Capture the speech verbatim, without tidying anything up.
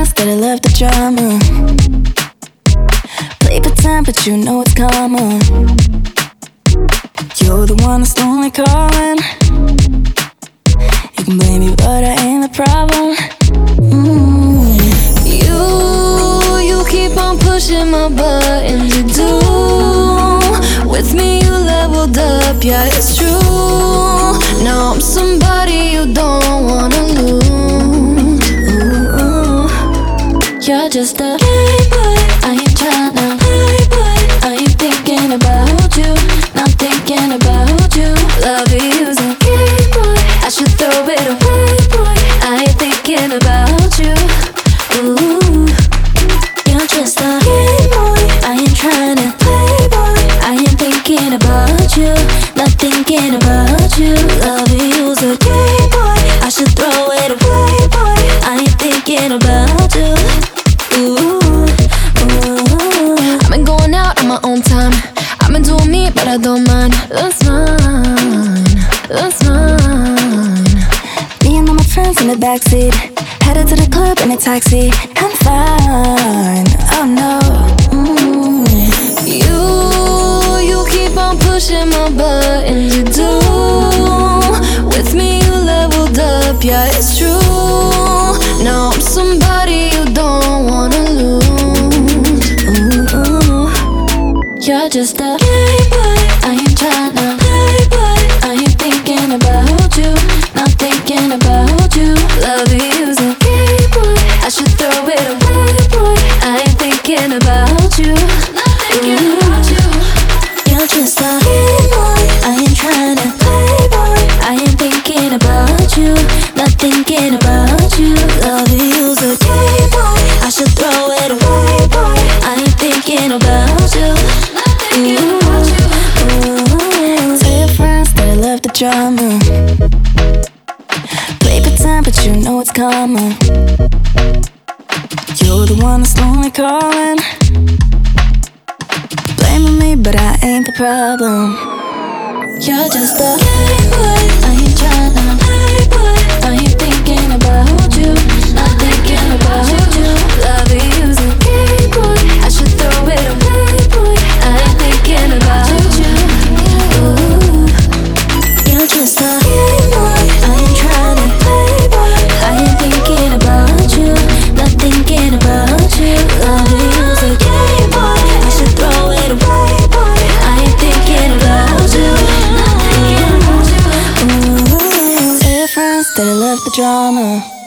friends that I love the drama. Play pretend, but you know it's common. You're the one that's only calling. You can blame me, but I ain't the problem. mm. You, you keep on pushing my buttons. You do. With me you leveled up, yeah, it's true. Now I'm somebody you don't wanna lose. Ooh, you're just a playboy. I ain't tryna playboy. I ain't thinking about you, not thinking about you. Love you's a game boy. I should throw it away, boy. I ain't thinking about you. Ooh, you're just a game boy. I ain't tryna playboy. I ain't thinking about you, not thinking about you. Love you's a game boy. I should throw it away, boy. I ain't thinking about you. Ooh, ooh. I've been going out on my own time. I've been doing me, but I don't mind. That's mine, that's mine. Me and all my friends in the backseat, headed to the club in a taxi. I'm fine, oh no. mm. You, you keep on pushing my buttons. You do. With me you leveled up, yeah, it's true. Now I'm somebody you don't wanna lose. Ooh, you're just a playboy. I ain't tryna playboy. I ain't thinking about you, not thinking about you. Love you's a game boy. I should throw it away, boy. I ain't thinking about you, not thinking about you. you're just a game boy. I ain't tryna playboy. I ain't thinking about you, not thinking about you. Love you's a game boy. I should throw it away, boy. I ain't thinking about you. Ooh, ooh. Tell your friends that I love the drama. Play pretend, but you know it's common. You're the one that's only calling. Blaming me, but I ain't the problem. You're just a playboy. I ain't tryna playboy. I ain't thinking about you, not thinking about you. Love you's a game boy. I should throw it away, boy. I ain't thinking about you. Ooh, You're just a game boy. I ain't tryna playboy. I ain't thinking about you, not thinking about you. Love you's a game boy. I should throw it away, boy. I ain't thinking about you. Ooh, tell your friends that I love the drama.